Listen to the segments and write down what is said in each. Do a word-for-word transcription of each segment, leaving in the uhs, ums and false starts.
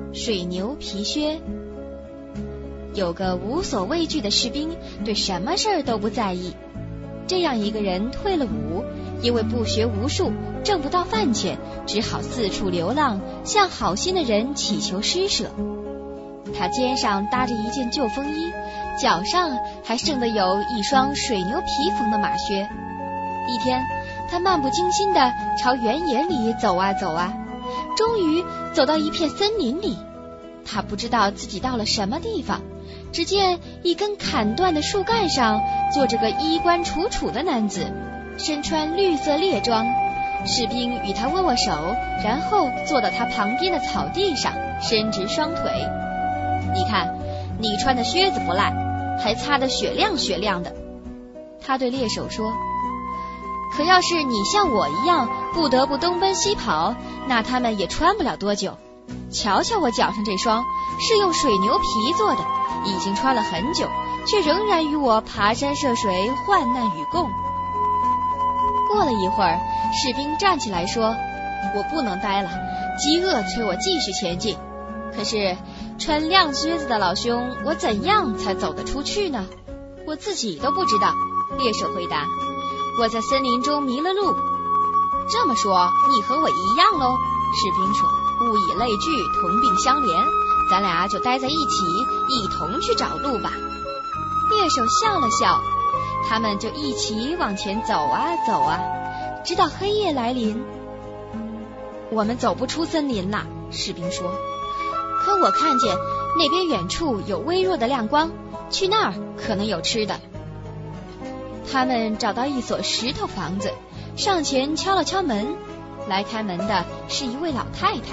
水牛皮靴。有个无所畏惧的士兵，对什么事儿都不在意。这样一个人退了伍，因为不学无术，挣不到饭钱，只好四处流浪，向好心的人祈求施舍。他肩上搭着一件旧风衣，脚上还剩得有一双水牛皮缝的马靴。一天，他漫不经心地朝原野里走啊走啊，终于走到一片森林里。他不知道自己到了什么地方，只见一根砍断的树干上坐着个衣冠楚楚的男子，身穿绿色猎装。士兵与他握握手，然后坐到他旁边的草地上，伸直双腿。你看，你穿的靴子不赖，还擦得雪亮雪亮的。他对猎手说，可要是你像我一样不得不东奔西跑，那他们也穿不了多久。瞧瞧我脚上这双，是用水牛皮做的，已经穿了很久，却仍然与我爬山涉水，患难与共。过了一会儿，士兵站起来说，我不能待了，饥饿催我继续前进。可是穿亮靴子的老兄，我怎样才走得出去呢？我自己都不知道。猎手回答，我在森林中迷了路。这么说，你和我一样喽？士兵说，物以类聚，同病相怜，咱俩就待在一起，一同去找路吧。猎手笑了笑，他们就一起往前走啊走啊，直到黑夜来临。我们走不出森林了，士兵说，可我看见那边远处有微弱的亮光，去那儿可能有吃的。他们找到一所石头房子，上前敲了敲门，来开门的是一位老太太。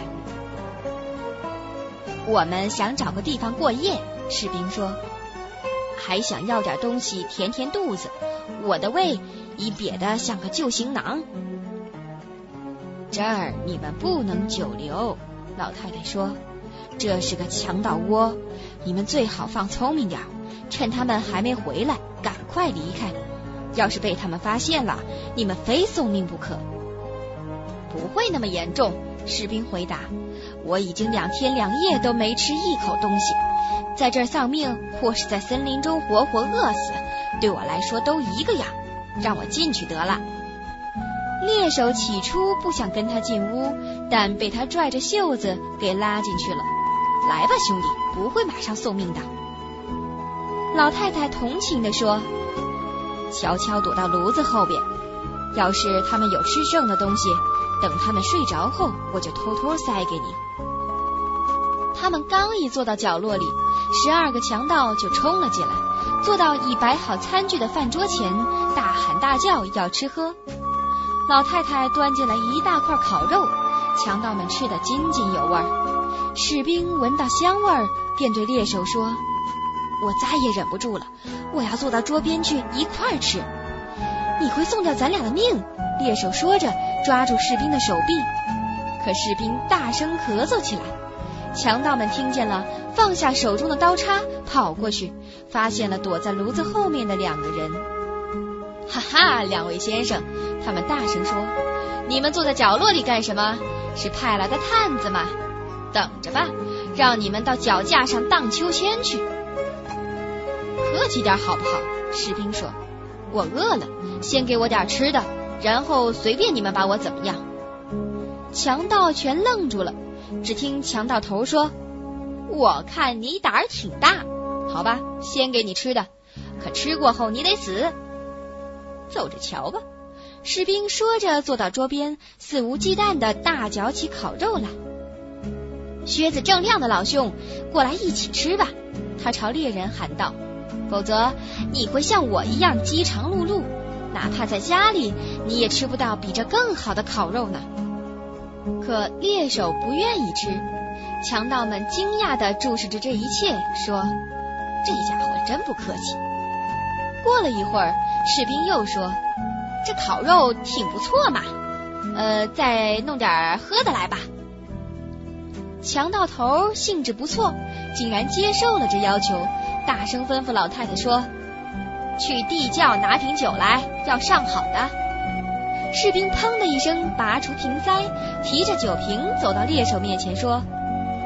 我们想找个地方过夜，士兵说，还想要点东西填填肚子，我的胃已瘪得像个旧行囊。这儿你们不能久留，老太太说，这是个强盗窝，你们最好放聪明点，趁他们还没回来赶快离开，要是被他们发现了，你们非送命不可。不会那么严重，士兵回答，我已经两天两夜都没吃一口东西，在这儿丧命或是在森林中活活饿死，对我来说都一个样，让我进去得了。猎手起初不想跟他进屋，但被他拽着袖子给拉进去了。来吧兄弟，不会马上送命的。老太太同情地说，悄悄躲到炉子后边，要是他们有吃剩的东西，等他们睡着后，我就偷偷塞给你。他们刚一坐到角落里，十二个强盗就冲了进来，坐到已摆好餐具的饭桌前，大喊大叫要吃喝。老太太端进来一大块烤肉，强盗们吃得津津有味。士兵闻到香味儿，便对猎手说，我再也忍不住了，我要坐到桌边去一块吃。你会送掉咱俩的命，猎手说着抓住士兵的手臂。可士兵大声咳嗽起来，强盗们听见了，放下手中的刀叉，跑过去，发现了躲在炉子后面的两个人。哈哈，两位先生，他们大声说，你们坐在角落里干什么？是派来的探子吗？等着吧，让你们到脚架上荡秋千去。客气点好不好？士兵说，我饿了，先给我点吃的，然后随便你们把我怎么样。强盗全愣住了，只听强盗头说，我看你胆儿挺大，好吧，先给你吃的，可吃过后你得死。走着瞧吧。士兵说着坐到桌边，肆无忌惮地大嚼起烤肉来。靴子正亮的老兄，过来一起吃吧，他朝猎人喊道，否则你会像我一样饥肠辘辘，哪怕在家里你也吃不到比这更好的烤肉呢。可猎手不愿意吃，强盗们惊讶地注视着这一切，说，这家伙真不客气。过了一会儿，士兵又说，这烤肉挺不错嘛，呃，再弄点喝的来吧。强盗头兴致不错，竟然接受了这要求，大声吩咐老太太说，去地窖拿瓶酒来，要上好的。士兵砰的一声拔出瓶塞，提着酒瓶走到猎手面前说，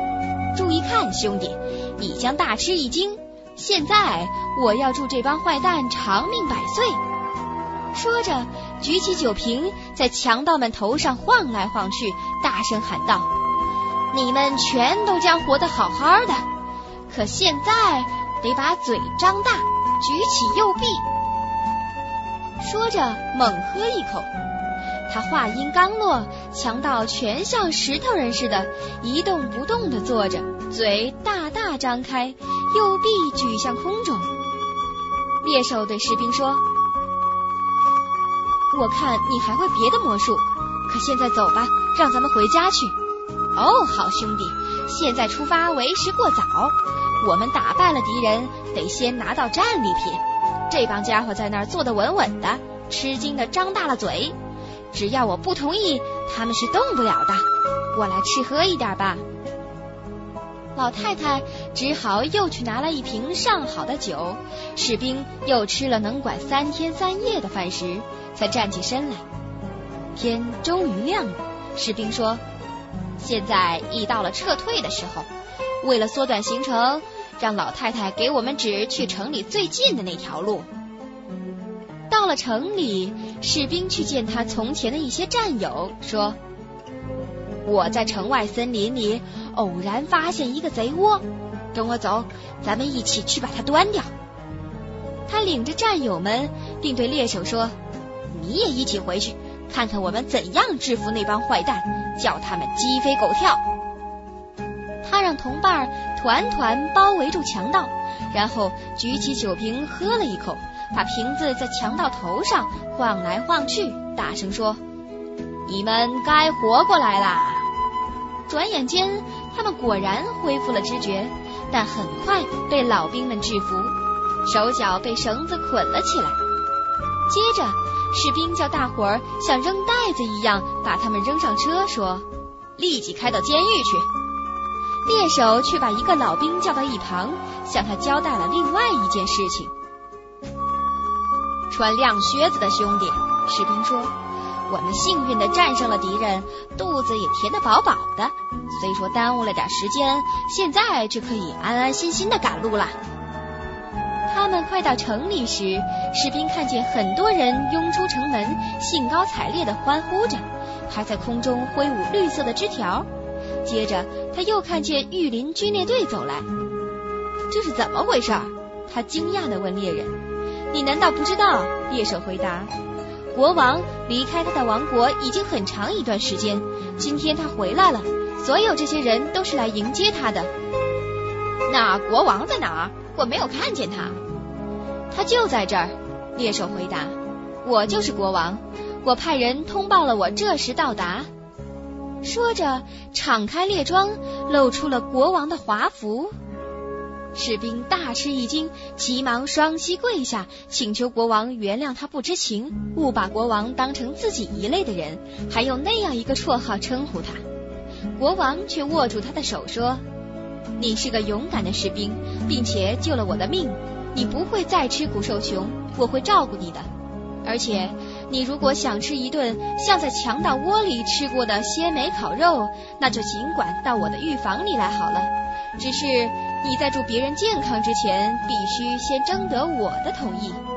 注意看，兄弟，你将大吃一惊，现在我要祝这帮坏蛋长命百岁。说着举起酒瓶在强盗们头上晃来晃去，大声喊道，你们全都将活得好好的，可现在得把嘴张大，举起右臂。说着猛喝一口，他话音刚落，强盗全像石头人似的一动不动地坐着，嘴大大张开，右臂举向空中。猎手对士兵说，我看你还会别的魔术，可现在走吧，让咱们回家去。哦，好兄弟，现在出发为时过早，我们打败了敌人，得先拿到战利品。这帮家伙在那儿坐得稳稳的，吃惊地张大了嘴，只要我不同意，他们是动不了的。我来吃喝一点吧。老太太只好又去拿了一瓶上好的酒，士兵又吃了能管三天三夜的饭食，才站起身来。天终于亮了，士兵说，现在已到了撤退的时候，为了缩短行程，让老太太给我们指去城里最近的那条路。到了城里，士兵去见他从前的一些战友，说，我在城外森林里偶然发现一个贼窝，跟我走，咱们一起去把它端掉。他领着战友们，并对猎手说，你也一起回去，看看我们怎样制服那帮坏蛋，叫他们鸡飞狗跳。他让同伴团团包围住强盗，然后举起酒瓶喝了一口，把瓶子在强盗头上晃来晃去，大声说，你们该活过来啦。转眼间他们果然恢复了知觉，但很快被老兵们制服，手脚被绳子捆了起来。接着士兵叫大伙儿像扔袋子一样把他们扔上车，说，立即开到监狱去。猎手却把一个老兵叫到一旁，向他交代了另外一件事情。穿亮靴子的兄弟，士兵说，我们幸运地战胜了敌人，肚子也填得饱饱的，虽说耽误了点时间，现在就可以安安心心地赶路了。他们快到城里时，士兵看见很多人拥出城门，兴高采烈地欢呼着，还在空中挥舞绿色的枝条。接着他又看见御林军列队走来。这是怎么回事？他惊讶地问猎人。你难道不知道？猎手回答，国王离开他的王国已经很长一段时间，今天他回来了，所有这些人都是来迎接他的。那国王在哪儿？我没有看见他。他就在这儿，猎手回答，我就是国王，我派人通报了我这时到达。说着敞开列装，露出了国王的华服。士兵大吃一惊，急忙双膝跪下，请求国王原谅他不知情，误把国王当成自己一类的人，还用那样一个绰号称呼他。国王却握住他的手说，你是个勇敢的士兵，并且救了我的命，你不会再吃苦受穷，我会照顾你的。而且你如果想吃一顿像在强盗窝里吃过的鲜美烤肉，那就尽管到我的御房里来好了，只是你在祝别人健康之前，必须先征得我的同意。